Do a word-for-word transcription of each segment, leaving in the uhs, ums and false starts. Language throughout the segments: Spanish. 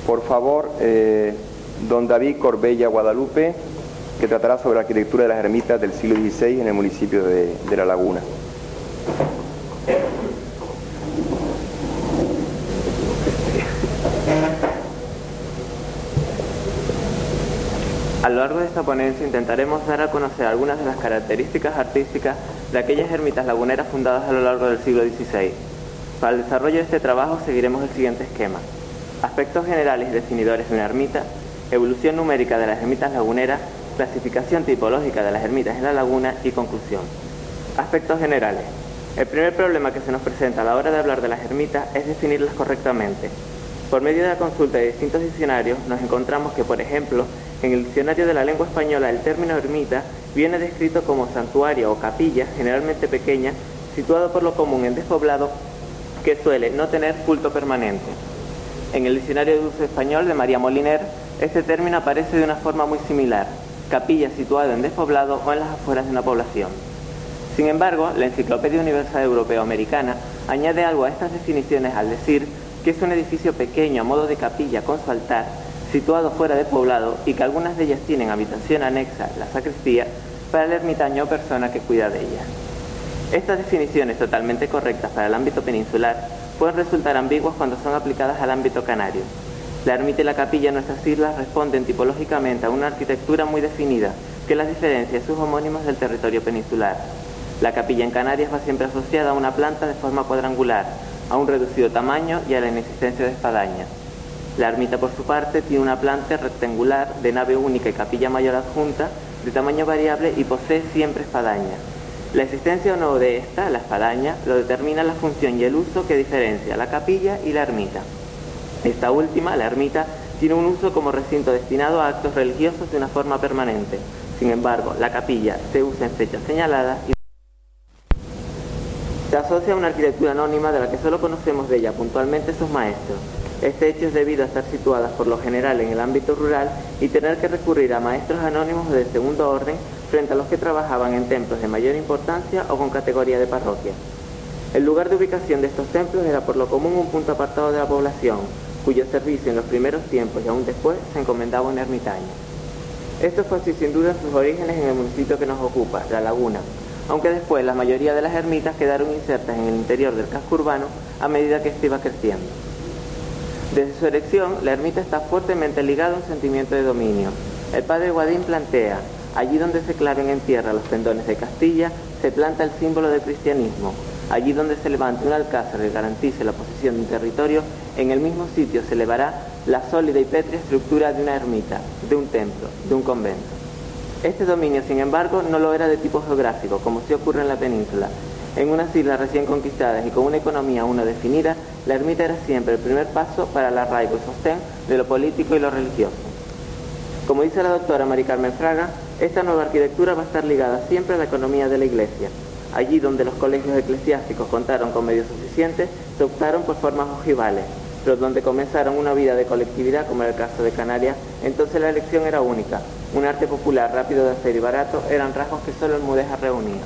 por favor, eh, don David Corbella Guadalupe, que tratará sobre la arquitectura de las ermitas del siglo dieciséis en el municipio de, de La Laguna. A lo largo de esta ponencia intentaremos dar a conocer algunas de las características artísticas de aquellas ermitas laguneras fundadas a lo largo del siglo dieciséis. Para el desarrollo de este trabajo seguiremos el siguiente esquema: aspectos generales y definidores de una ermita, evolución numérica de las ermitas laguneras, clasificación tipológica de las ermitas en la laguna y conclusión. Aspectos generales. El primer problema que se nos presenta a la hora de hablar de las ermitas es definirlas correctamente. Por medio de la consulta de distintos diccionarios nos encontramos que, por ejemplo, en el diccionario de la lengua española el término ermita viene descrito como santuario o capilla, generalmente pequeña, situado por lo común en despoblado, que suele no tener culto permanente. En el diccionario de uso español de María Moliner, este término aparece de una forma muy similar: capilla situada en despoblado o en las afueras de una población. Sin embargo, la Enciclopedia Universal Europeo-Americana añade algo a estas definiciones al decir que es un edificio pequeño a modo de capilla con su altar, situado fuera de poblado, y que algunas de ellas tienen habitación anexa, la sacristía, para el ermitaño o persona que cuida de ellas. Estas definiciones, totalmente correctas para el ámbito peninsular, pueden resultar ambiguas cuando son aplicadas al ámbito canario. La ermita y la capilla en nuestras islas responden tipológicamente a una arquitectura muy definida, que las diferencia de sus homónimos del territorio peninsular. La capilla en Canarias va siempre asociada a una planta de forma cuadrangular, a un reducido tamaño y a la inexistencia de espadaña. La ermita, por su parte, tiene una planta rectangular de nave única y capilla mayor adjunta, de tamaño variable, y posee siempre espadaña. La existencia o no de esta, la espadaña, lo determina la función y el uso que diferencia la capilla y la ermita. Esta última, la ermita, tiene un uso como recinto destinado a actos religiosos de una forma permanente. Sin embargo, la capilla se usa en fechas señaladas y se asocia a una arquitectura anónima de la que solo conocemos de ella puntualmente sus maestros. Este hecho es debido a estar situadas por lo general en el ámbito rural y tener que recurrir a maestros anónimos de segundo orden frente a los que trabajaban en templos de mayor importancia o con categoría de parroquia. El lugar de ubicación de estos templos era por lo común un punto apartado de la población, cuyo servicio en los primeros tiempos y aún después se encomendaba a un ermitaño. Esto fue así sin duda en sus orígenes en el municipio que nos ocupa, La Laguna, aunque después la mayoría de las ermitas quedaron insertas en el interior del casco urbano a medida que éste iba creciendo. Desde su erección, la ermita está fuertemente ligada a un sentimiento de dominio. El padre Guadín plantea: allí donde se claven en tierra los pendones de Castilla, se planta el símbolo del cristianismo. Allí donde se levante un alcázar que garantice la posesión de un territorio, en el mismo sitio se elevará la sólida y pétrea estructura de una ermita, de un templo, de un convento. Este dominio, sin embargo, no lo era de tipo geográfico, como sí ocurre en la península. En unas islas recién conquistadas y con una economía aún no definida, la ermita era siempre el primer paso para el arraigo y sostén de lo político y lo religioso. Como dice la doctora Mari Carmen Fraga, esta nueva arquitectura va a estar ligada siempre a la economía de la Iglesia. Allí donde los colegios eclesiásticos contaron con medios suficientes, se optaron por formas ojivales, pero donde comenzaron una vida de colectividad, como era el caso de Canarias, entonces la elección era única. Un arte popular rápido de hacer y barato eran rasgos que solo el Mudéjar reunía.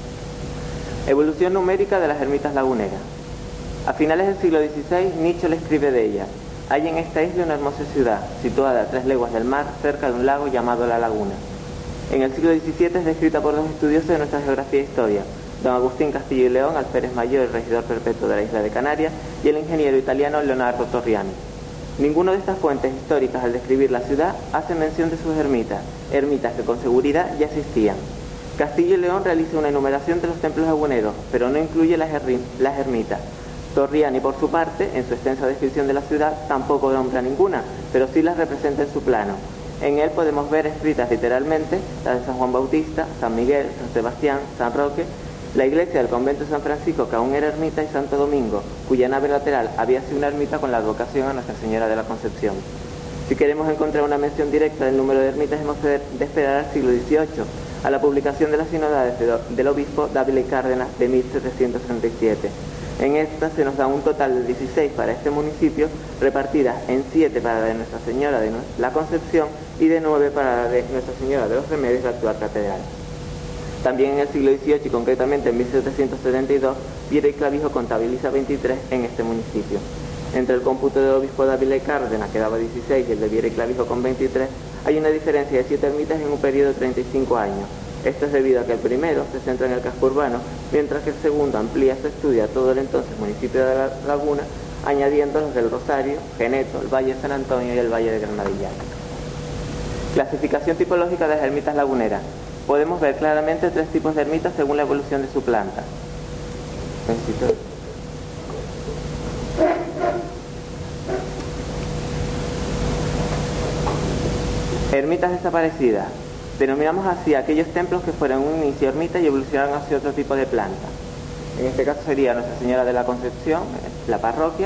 Evolución numérica de las ermitas laguneras. A finales del siglo dieciséis, Nietzsche le escribe de ella: hay en esta isla una hermosa ciudad, situada a tres leguas del mar, cerca de un lago llamado La Laguna. En el siglo diecisiete es descrita por los estudiosos de nuestra geografía e historia, don Agustín Castillo y León, alférez mayor y regidor perpetuo de la isla de Canarias, y el ingeniero italiano Leonardo Torriani. Ninguno de estas fuentes históricas, al describir la ciudad, hace mención de sus ermitas, ermitas que con seguridad ya existían. Castillo y León realiza una enumeración de los templos laguneros, pero no incluye las, las ermitas. Torriani, por su parte, en su extensa descripción de la ciudad, tampoco nombra ninguna, pero sí las representa en su plano. En él podemos ver escritas literalmente las de San Juan Bautista, San Miguel, San Sebastián, San Roque, la iglesia del convento de San Francisco, que aún era ermita, y Santo Domingo, cuya nave lateral había sido una ermita con la advocación a Nuestra Señora de la Concepción. Si queremos encontrar una mención directa del número de ermitas, hemos de esperar al siglo dieciocho, a la publicación de las sinodales del obispo Dávila y Cárdenas de mil setecientos treinta y siete. En esta se nos da un total de dieciséis para este municipio, repartidas en siete para la de Nuestra Señora de la Concepción y de nueve para la de Nuestra Señora de los Remedios, la actual catedral. También en el siglo dieciocho y concretamente en mil setecientos setenta y dos, Viera y Clavijo contabiliza veintitrés en este municipio. Entre el cómputo del obispo de Ávila y Cárdenas, que daba dieciséis, y el de Viera y Clavijo con veintitrés, hay una diferencia de siete ermitas en un periodo de treinta y cinco años. Esto es debido a que el primero se centra en el casco urbano, mientras que el segundo amplía su estudio a todo el entonces municipio de La Laguna, añadiendo los del Rosario, Geneto, el Valle de San Antonio y el Valle de Granadilla. Clasificación tipológica de las ermitas laguneras. Podemos ver claramente tres tipos de ermitas según la evolución de su planta. Necesito... Ermitas desaparecidas. Denominamos así aquellos templos que fueron un inicio ermita y evolucionaron hacia otro tipo de planta. En este caso sería Nuestra Señora de la Concepción, la parroquia,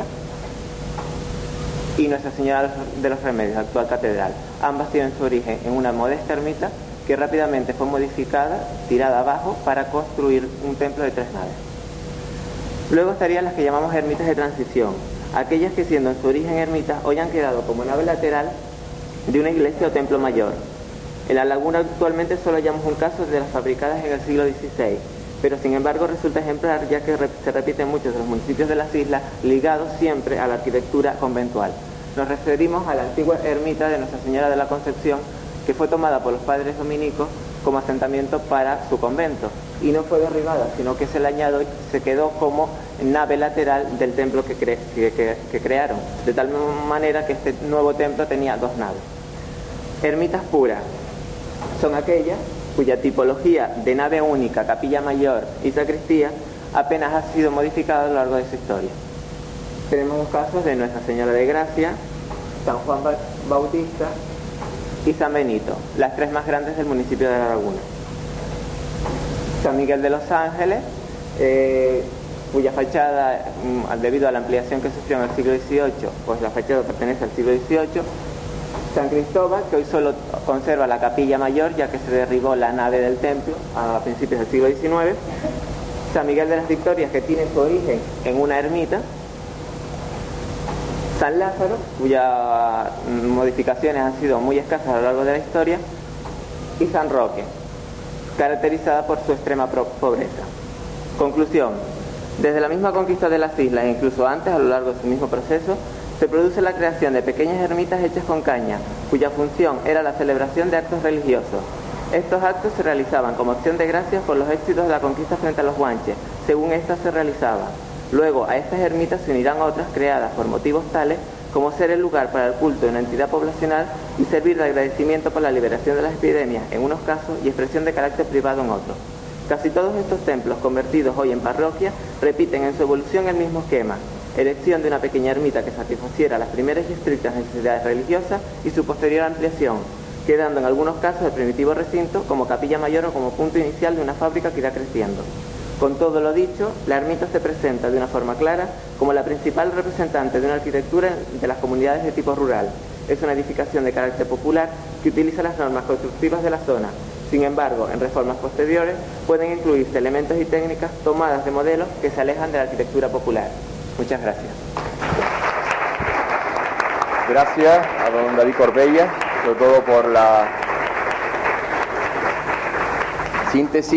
y Nuestra Señora de los Remedios, actual catedral. Ambas tienen su origen en una modesta ermita que rápidamente fue modificada, tirada abajo, para construir un templo de tres naves. Luego estarían las que llamamos ermitas de transición, aquellas que siendo en su origen ermitas hoy han quedado como nave lateral de una iglesia o templo mayor. En La Laguna actualmente solo hallamos un caso de las fabricadas en el siglo dieciséis, pero sin embargo resulta ejemplar ya que se repite en muchos de los municipios de las islas, ligados siempre a la arquitectura conventual. Nos referimos a la antigua ermita de Nuestra Señora de la Concepción, que fue tomada por los padres dominicos como asentamiento para su convento, y no fue derribada, sino que se le añadió, se quedó como nave lateral del templo que, cre que, que, que crearon, de tal manera que este nuevo templo tenía dos naves. Ermitas puras son aquellas cuya tipología de nave única, capilla mayor y sacristía apenas ha sido modificada a lo largo de su historia. Tenemos los casos de Nuestra Señora de Gracia, San Juan Bautista y San Benito, las tres más grandes del municipio de La Laguna. San Miguel de los Ángeles, eh, cuya fachada, debido a la ampliación que sufrió en el siglo dieciocho, pues la fachada pertenece al siglo dieciocho. San Cristóbal, que hoy solo conserva la capilla mayor, ya que se derribó la nave del templo a principios del siglo diecinueve. San Miguel de las Victorias, que tiene su origen en una ermita. San Lázaro, cuyas modificaciones han sido muy escasas a lo largo de la historia. Y San Roque, caracterizada por su extrema pobreza. Conclusión: desde la misma conquista de las islas e incluso antes, a lo largo de su mismo proceso, se produce la creación de pequeñas ermitas hechas con caña, cuya función era la celebración de actos religiosos. Estos actos se realizaban como acción de gracias por los éxitos de la conquista frente a los guanches, según éstas se realizaban. Luego, a estas ermitas se unirán otras creadas por motivos tales como ser el lugar para el culto de una entidad poblacional y servir de agradecimiento por la liberación de las epidemias en unos casos y expresión de carácter privado en otros. Casi todos estos templos, convertidos hoy en parroquia, repiten en su evolución el mismo esquema: elección de una pequeña ermita que satisfaciera las primeras y estrictas necesidades religiosas y su posterior ampliación, quedando en algunos casos el primitivo recinto como capilla mayor o como punto inicial de una fábrica que irá creciendo. Con todo lo dicho, la ermita se presenta de una forma clara como la principal representante de una arquitectura de las comunidades de tipo rural. Es una edificación de carácter popular que utiliza las normas constructivas de la zona. Sin embargo, en reformas posteriores pueden incluirse elementos y técnicas tomadas de modelos que se alejan de la arquitectura popular. Muchas gracias. Gracias a don David Corbella, sobre todo por la síntesis.